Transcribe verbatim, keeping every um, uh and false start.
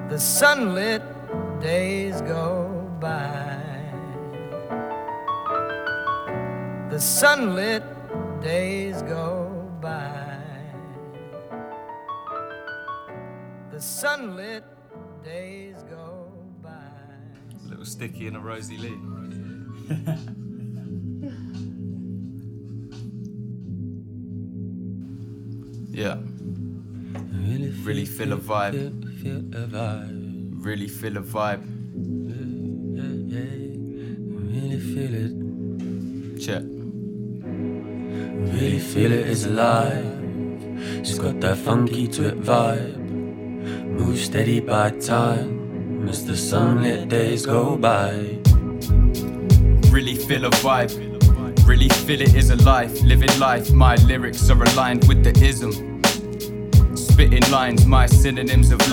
The sunlit days go by. The sunlit days go by. The sunlit days go by. A little Sticky and a Rosie Lee. Yeah. Really feel, Really feel a vibe. Feel, feel a vibe. Really feel a vibe. Yeah, yeah. Really feel it. Check. Really feel it is alive. It's got that funky twit vibe. Move steady by time as the sunlit days go by. Really feel a vibe. Really feel it is a life. Living life, my lyrics are aligned with the ism. Spitting lines, my synonyms of